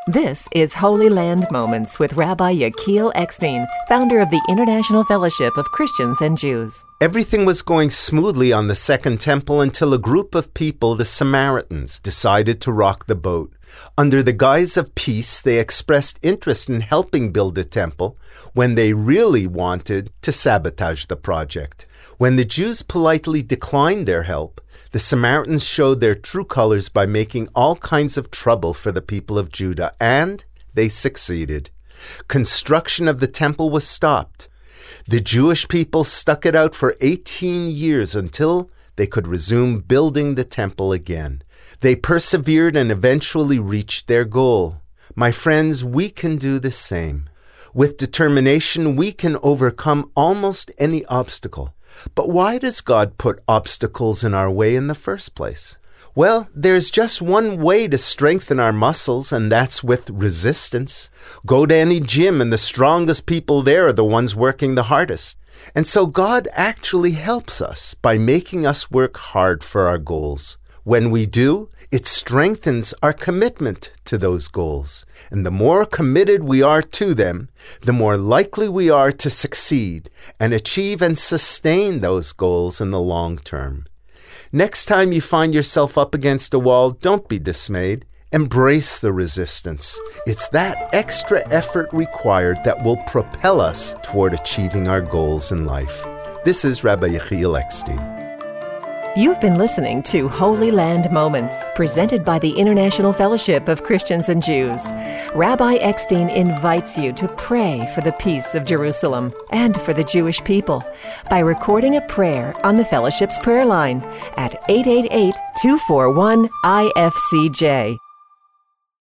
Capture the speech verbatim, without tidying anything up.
This is Holy Land Moments with Rabbi Yechiel Eckstein, founder of the International Fellowship of Christians and Jews. Everything was going smoothly on the Second Temple until a group of people, the Samaritans, decided to rock the boat. Under the guise of peace, they expressed interest in helping build the temple when they really wanted to sabotage the project. When the Jews politely declined their help, the Samaritans showed their true colors by making all kinds of trouble for the people of Judah, and they succeeded. Construction of the temple was stopped. The Jewish people stuck it out for eighteen years until they could resume building the temple again. They persevered and eventually reached their goal. My friends, we can do the same. With determination, we can overcome almost any obstacle. But why does God put obstacles in our way in the first place? Well, there's just one way to strengthen our muscles, and that's with resistance. Go to any gym, and the strongest people there are the ones working the hardest. And so God actually helps us by making us work hard for our goals. When we do, it strengthens our commitment to those goals. And the more committed we are to them, the more likely we are to succeed and achieve and sustain those goals in the long term. Next time you find yourself up against a wall, don't be dismayed. Embrace the resistance. It's that extra effort required that will propel us toward achieving our goals in life. This is Rabbi Yechiel Eckstein. You've been listening to Holy Land Moments, presented by the International Fellowship of Christians and Jews. Rabbi Eckstein invites you to pray for the peace of Jerusalem and for the Jewish people by recording a prayer on the Fellowship's prayer line at eight eight eight, two four one, I F C J.